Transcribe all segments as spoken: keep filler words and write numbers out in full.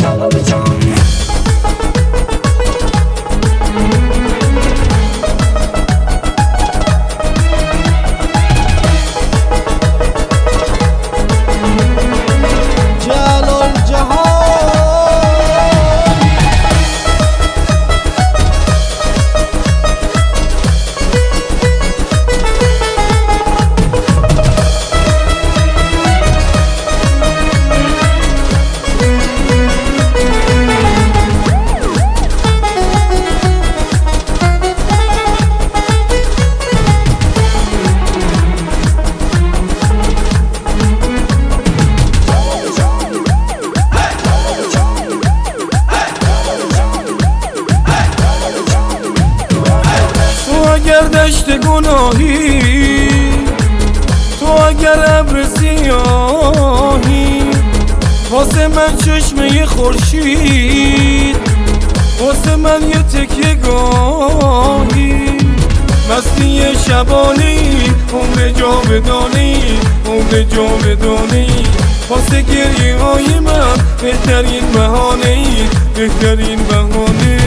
جلال جان. اگر دشت گناهی، تو اگر ابر سیاهی، واسه من چشمه خورشید، واسه من یه تکیه گاهی، مستی شبانی، عمر جاودانی، عمر جاودانی، واسه گریه های من بهترین بهانه، بهترین بهانه.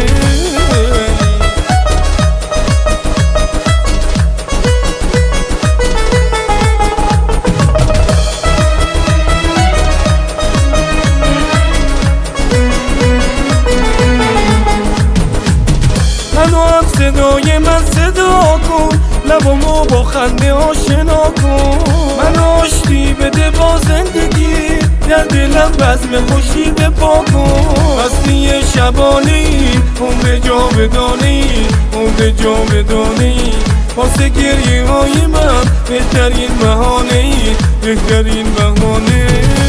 صدای من صدا کن، لبامو با خنده آشنا کن، من آشتی بده با زندگی، در دلم بزم خوشی بپا کن. مستی شبانی، عمر جاودانی، عمر جاودانی، واسه گریه های من بهترین بهانه، بهترین بهانه.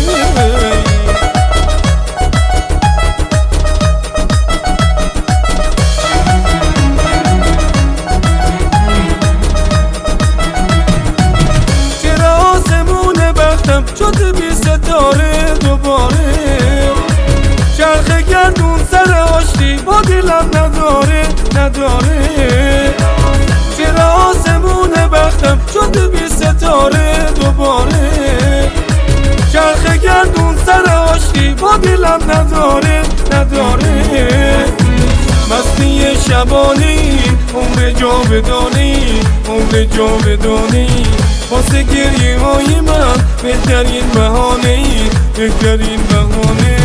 شد بی ستاره دوباره، چرخ گردون سر آشتی با دلم نداره، نداره. چرا آسمون بختم شد بی ستاره دوباره، چرخ گردون سر آشتی با دلم نداره، نداره. مستی شبانی، عمر جاودانی، عمر جاودانی، واسه گریه های من بهترین بهانه، بهترین بهانه.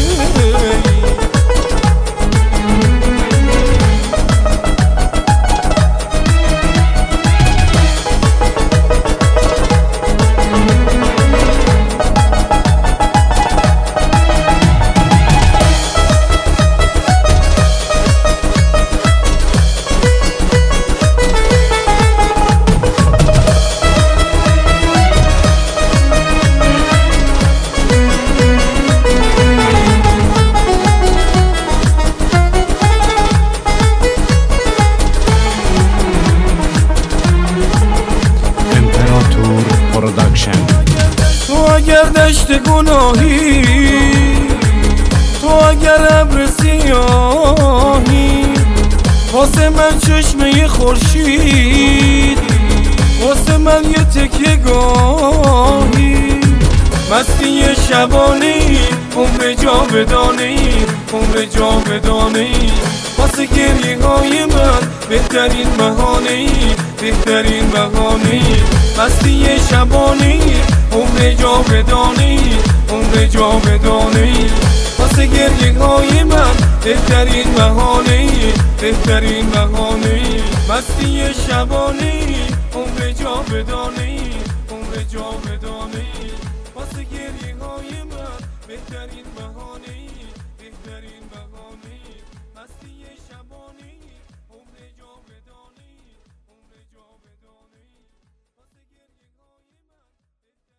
تو اگر دشت گناهی، تو اگر ابر سیاهی، واسه من چشمه خورشید، واسه من یه تکیه گاهی، مستی شبانی، عمر جاودانی، عمر جاودانی، واسه گریه های من بهترین بهانه، بهترین بهانه. مستی شبانی، عمر جاودانی، عمر جاودانی، واسه گریه های من بهترین بهانه، بهترین بهانه. مستی شبانی، عمر جاودانی، عمر جاودانی، واسه گریه های من بهترین بهانه.